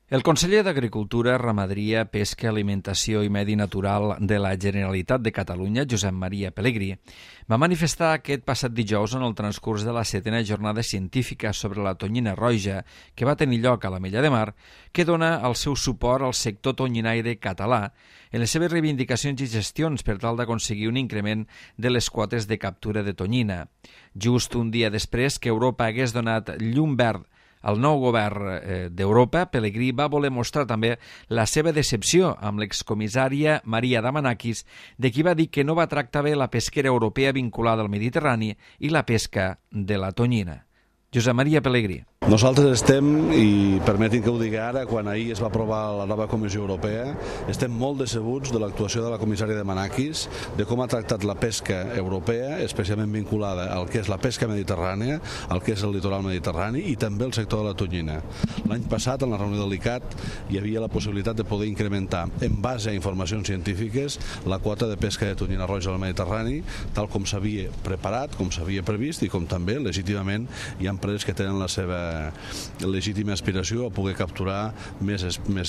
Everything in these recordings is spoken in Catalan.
El conseller d'Agricultura, Ramaderia, Pesca, Alimentació i Medi Natural de la Generalitat de Catalunya, Josep Maria Pelegrí, va manifestar aquest passat dijous en el transcurs de la 7a jornada científica sobre la tonyina roja que va tenir lloc a l'Ametlla de Mar, que dona el seu suport al sector tonyinaire català en les seves reivindicacions i gestions per tal d'aconseguir un increment de les quotes de captura de tonyina. Just un dia després que Europa hagués donat llum verd el nou govern d'Europa, Pelegrí va voler mostrar també la seva decepció amb l'excomissària Maria Damanakis, de qui va dir que no va tractar bé la pesquera europea vinculada al Mediterrani i la pesca de la tonyina. Josep Maria Pelegrí. Nosaltres estem, i permetin que ho digui ara, quan ahir es va aprovar la nova Comissió Europea, estem molt decebuts de l'actuació de la comissària Damanakis, de com ha tractat la pesca europea, especialment vinculada al que és la pesca mediterrània, al que és el litoral mediterrani i també el sector de la tonyina. L'any passat, en la reunió del ICAT, hi havia la possibilitat de poder incrementar, en base a informacions científiques, la quota de pesca de tonyina roja al Mediterrani, tal com s'havia preparat, com s'havia previst i com també, legítimament, hi ha empreses que tenen la seva legítima aspiració a poder capturar més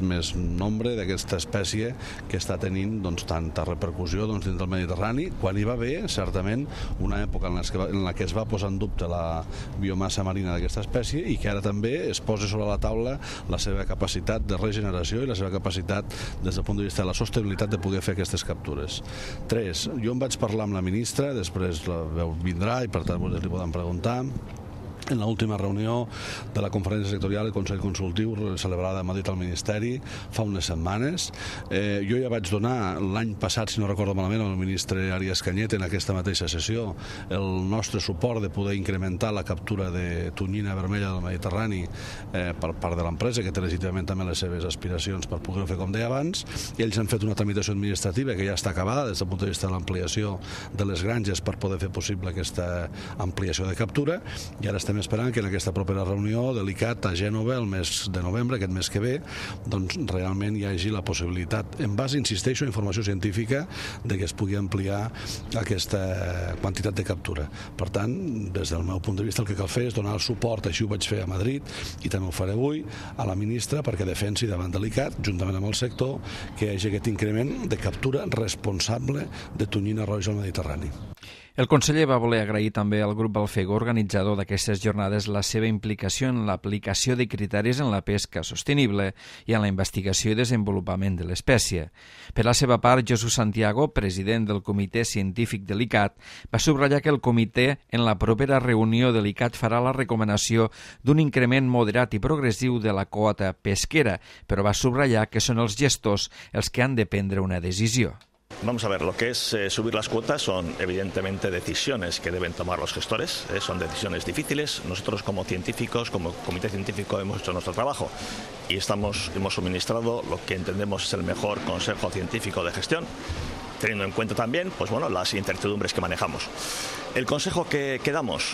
nombre d'aquesta espècie que està tenint tanta repercussió dins del Mediterrani, quan hi va haver, certament, una època en la que es va posar en dubte la biomassa marina d'aquesta espècie i que ara també es posa sobre la taula la seva capacitat de regeneració i la seva capacitat des del punt de vista de la sostenibilitat de poder fer aquestes captures. 3. Jo em vaig parlar amb la ministra, després la veu vindrà i per tant vostès li poden preguntar. En l'última reunió de la conferència sectorial i Consell Consultiu celebrada a Madrid al Ministeri fa unes setmanes. Jo ja vaig donar l'any passat, si no recordo malament, al ministre Arias Cañete en aquesta mateixa sessió el nostre suport de poder incrementar la captura de tonyina vermella del Mediterrani per part de l'empresa, que té legítimament també les seves aspiracions per poder-ho fer com deia abans. Ells han fet una tramitació administrativa que ja està acabada des del punt de vista de l'ampliació de les granges per poder fer possible aquesta ampliació de captura i ara estem esperant que en aquesta propera reunió de l'ICAT a Gènova el mes de novembre, aquest mes que ve, doncs realment hi hagi la possibilitat, en base, insisteixo, a informació científica, de que es pugui ampliar aquesta quantitat de captura. Per tant, des del meu punt de vista el que cal fer és donar el suport, així ho vaig fer a Madrid i també ho faré avui, a la ministra perquè defensi davant de l'ICAT, juntament amb el sector, que hi hagi aquest increment de captura responsable de tonyina roja al Mediterrani. El conseller va voler agrair també al grup Alfego, organitzador d'aquestes jornades, la seva implicació en l'aplicació de criteris en la pesca sostenible i en la investigació i desenvolupament de l'espècie. Per la seva part, Jesús Santiago, president del Comitè Científic de l'ICAT, va subratllar que el comitè en la propera reunió de l'ICAT farà la recomanació d'un increment moderat i progressiu de la quota pesquera, però va subratllar que són els gestors els que han de prendre una decisió. Vamos a ver, lo que es subir las cuotas son evidentemente decisiones que deben tomar los gestores, son decisiones difíciles. Nosotros como científicos, como comité científico hemos hecho nuestro trabajo y hemos suministrado lo que entendemos es el mejor consejo científico de gestión, teniendo en cuenta también las incertidumbres que manejamos. El consejo que damos,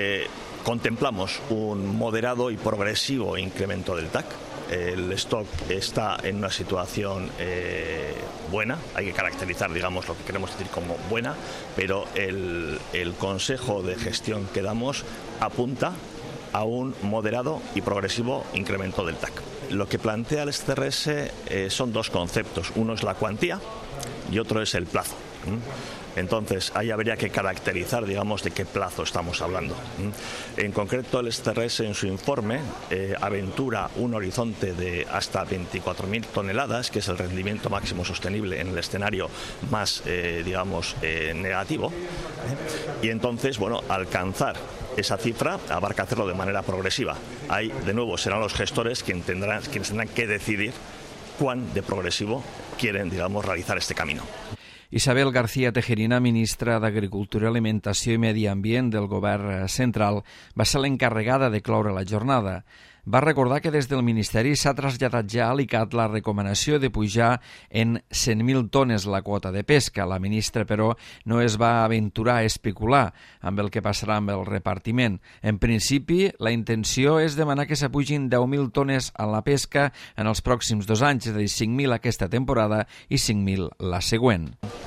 contemplamos un moderado y progresivo incremento del TAC. El stock está en una situación buena, hay que caracterizar, digamos, lo que queremos decir como buena, pero el consejo de gestión que damos apunta a un moderado y progresivo incremento del TAC. Lo que plantea el SCRS son dos conceptos, uno es la cuantía y otro es el plazo. Entonces, ahí habría que caracterizar, digamos, de qué plazo estamos hablando. En concreto, el SCRS en su informe aventura un horizonte de hasta 24.000 toneladas, que es el rendimiento máximo sostenible en el escenario más, negativo. Y entonces, alcanzar esa cifra habrá que hacerlo de manera progresiva. Ahí, de nuevo, serán los gestores quienes tendrán que decidir cuán de progresivo quieren, realizar este camino. Isabel García Tejerina, ministra d'Agricultura, Alimentació i Medi Ambient del Govern Central, va ser l'encarregada de cloure la jornada. Va recordar que des del Ministeri s'ha traslladat ja a l'ICAT la recomanació de pujar en 100.000 tones la quota de pesca. La ministra, però, no es va aventurar a especular amb el que passarà amb el repartiment. En principi, la intenció és demanar que s'apugin 10.000 tones a la pesca en els pròxims 2 anys, és a dir, 5.000 aquesta temporada i 5.000 la següent.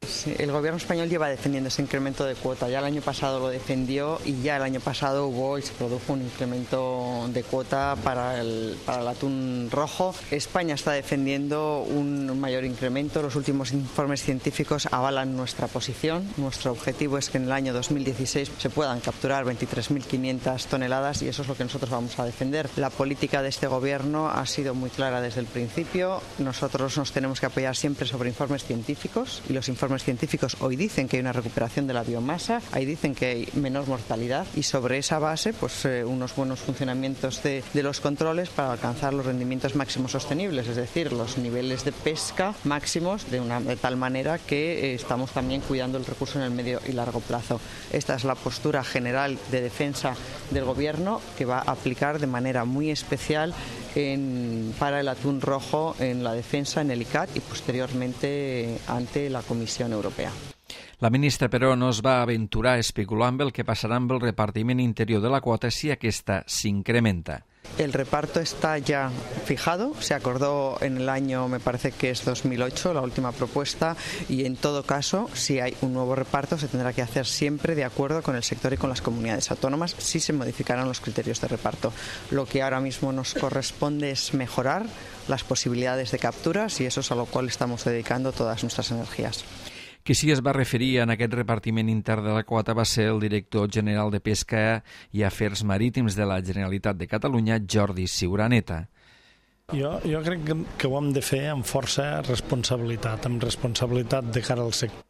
Sí, el gobierno español lleva defendiendo ese incremento de cuota. Ya el año pasado lo defendió y ya el año pasado hubo y se produjo un incremento de cuota para el atún rojo. España está defendiendo un mayor incremento. Los últimos informes científicos avalan nuestra posición. Nuestro objetivo es que en el año 2016 se puedan capturar 23.500 toneladas y eso es lo que nosotros vamos a defender. La política de este gobierno ha sido muy clara desde el principio. Nosotros nos tenemos que apoyar siempre sobre informes científicos y los informes científicos hoy dicen que hay una recuperación de la biomasa, ahí dicen que hay menor mortalidad y sobre esa base pues unos buenos funcionamientos de los controles para alcanzar los rendimientos máximos sostenibles, es decir, los niveles de pesca máximos de tal manera que estamos también cuidando el recurso en el medio y largo plazo. Esta es la postura general de defensa del gobierno que va a aplicar de manera muy especial para el atún rojo en la defensa en el ICCAT y posteriormente ante la Comisión Europea. La ministra, però, no es va aventurar a especular amb el que passarà amb el repartiment interior de la quota si aquesta s'incrementa. El reparto está ya fijado, se acordó en el año, me parece que es 2008, la última propuesta, y en todo caso, si hay un nuevo reparto, se tendrá que hacer siempre de acuerdo con el sector y con las comunidades autónomas, si se modificarán los criterios de reparto. Lo que ahora mismo nos corresponde es mejorar las posibilidades de capturas y eso es a lo cual estamos dedicando todas nuestras energías. Qui sí es va referir en aquest repartiment intern de la quota va ser el director general de Pesca i Afers Marítims de la Generalitat de Catalunya, Jordi Ciuraneta. Jo crec que ho hem de fer amb força responsabilitat, amb responsabilitat de cara al sector.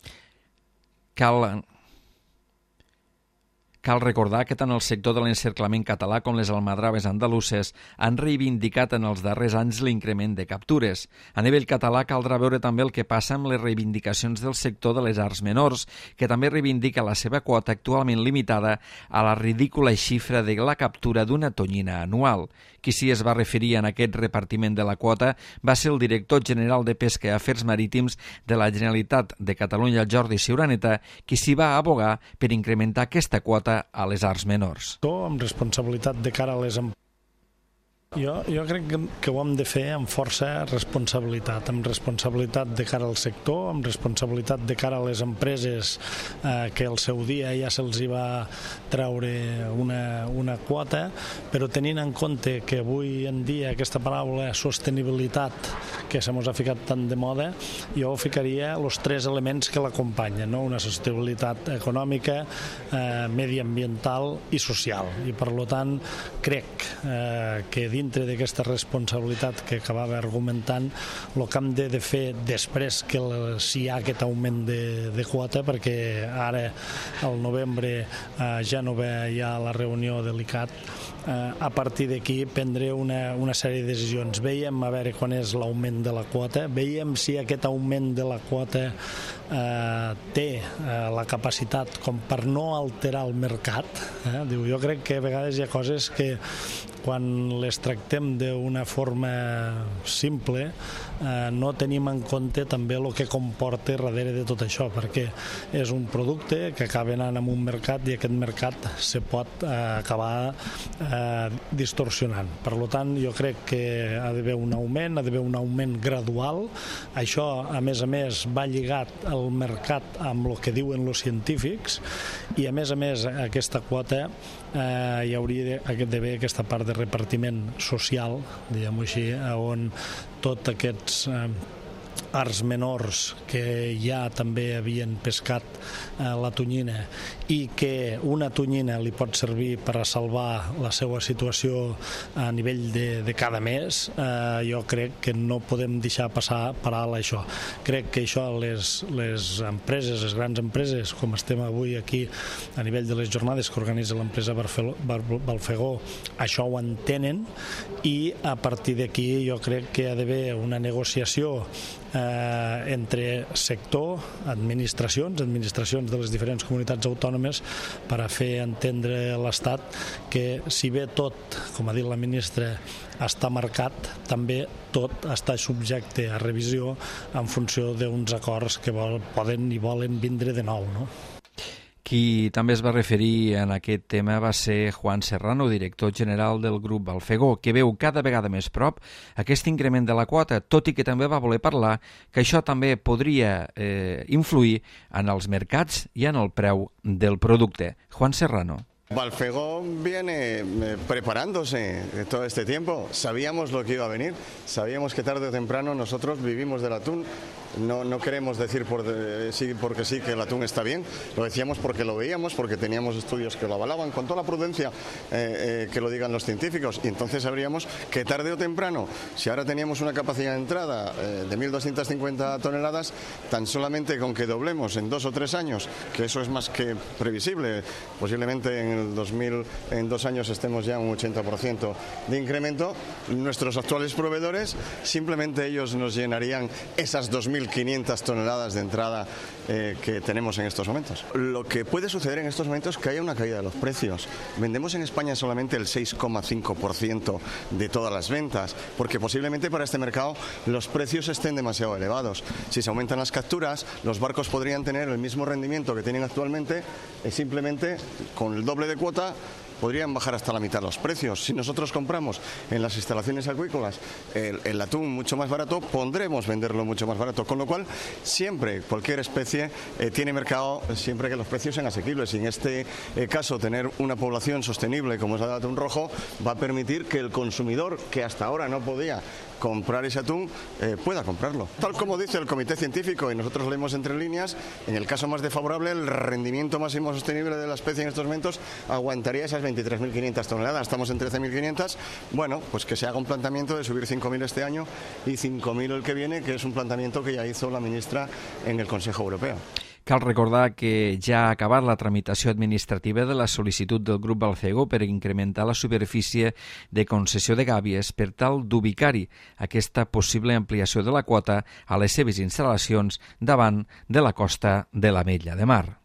Cal recordar que tant el sector de l'encerclament català com les almadraves andaluses han reivindicat en els darrers anys l'increment de captures. A nivell català caldrà veure també el que passa amb les reivindicacions del sector de les arts menors, que també reivindica la seva quota actualment limitada a la ridícula xifra de la captura d'una tonyina anual. Qui sí es va referir en aquest repartiment de la quota va ser el director general de Pesca i Afers Marítims de la Generalitat de Catalunya, Jordi Ciuraneta, qui s'hi va abogar per incrementar aquesta quota a les arts menors. Amb responsabilitat de cara a les empreses. Jo crec que ho hem de fer amb força responsabilitat, amb responsabilitat de cara al sector, amb responsabilitat de cara a les empreses que al seu dia ja se'ls va treure una quota, però tenint en compte que avui en dia aquesta paraula sostenibilitat que se mos ha ficat tant de moda, jo ficaria els tres elements que l'acompanyen, no? Una sostenibilitat econòmica, mediambiental i social. I per tant crec que dintre d'aquesta responsabilitat que acabava argumentant, el que hem de fer després que si hi ha aquest augment de quota, perquè ara al novembre ja no hi ha la reunió de l'ICCAT, a partir d'aquí prendre una sèrie de decisions. Veiem a veure quan és l'augment de la quota, veiem si aquest augment de la quota té la capacitat com per no alterar el mercat. Jo crec que a vegades hi ha coses que quan les tractem d'una forma simple no tenim en compte també el que comporta darrere de tot això, perquè és un producte que acaba anant en un mercat i aquest mercat se pot acabar distorsionant. Per tant, jo crec que ha d'haver un augment gradual. Això, a més, va lligat al mercat amb el que diuen els científics i, a més, aquesta quota hi hauria d'haver aquesta part de repartiment social, diguem-ho així, on tots aquests arts menors que ja també havien pescat la tonyina i que una tonyina li pot servir per a salvar la seva situació a nivell de cada mes, jo crec que no podem deixar passar per alt això. Crec que això les empreses, les grans empreses, com estem avui aquí a nivell de les jornades que organitza l'empresa Balfegó, això ho entenen i a partir d'aquí jo crec que hi ha d'haver una negociació entre sector, administracions de les diferents comunitats autònomes per a fer entendre a l'Estat que si bé tot, com ha dit la ministra, està marcat, també tot està subjecte a revisió en funció d'uns acords que poden i volen vindre de nou, no? Qui també es va referir en aquest tema va ser Juan Serrano, director general del grup Balfegó, que veu cada vegada més prop aquest increment de la quota, tot i que també va voler parlar que això també podria influir en els mercats i en el preu del producte. Juan Serrano. Balfegó viene preparándose todo este tiempo. Sabíamos lo que iba a venir, sabíamos que tarde o temprano nosotros vivimos del atún. No queremos decir porque sí que el atún está bien, lo decíamos porque lo veíamos, porque teníamos estudios que lo avalaban, con toda la prudencia que lo digan los científicos, y entonces sabríamos que tarde o temprano, si ahora teníamos una capacidad de entrada de 1.250 toneladas, tan solamente con que doblemos en 2 o 3 años, que eso es más que previsible, posiblemente en 2 años estemos ya un 80% de incremento, nuestros actuales proveedores, simplemente ellos nos llenarían esas 2.500 toneladas de entrada que tenemos en estos momentos. Lo que puede suceder en estos momentos es que haya una caída de los precios. Vendemos en España solamente el 6,5% de todas las ventas, porque posiblemente para este mercado los precios estén demasiado elevados. Si se aumentan las capturas, los barcos podrían tener el mismo rendimiento que tienen actualmente, simplemente con el doble de cuota podrían bajar hasta la mitad los precios. Si nosotros compramos en las instalaciones acuícolas el atún mucho más barato, pondremos venderlo mucho más barato. Con lo cual, siempre, cualquier especie tiene mercado siempre que los precios sean asequibles. Y en este caso, tener una población sostenible como es la del atún rojo va a permitir que el consumidor, que hasta ahora no podía comprar ese atún, pueda comprarlo. Tal como dice el comité científico, y nosotros leemos entre líneas, en el caso más desfavorable, el rendimiento máximo sostenible de la especie en estos momentos aguantaría esas 23.500 toneladas. Estamos en 13.500. Bueno, pues que se haga un planteamiento de subir 5.000 este año y 5.000 el que viene, que es un planteamiento que ya hizo la ministra en el Consejo Europeo. Cal recordar que ja ha acabat la tramitació administrativa de la sol·licitud del grup Balfegó per incrementar la superfície de concessió de gàbies per tal d'ubicar-hi aquesta possible ampliació de la quota a les seves instal·lacions davant de la costa de l'Ametlla de Mar.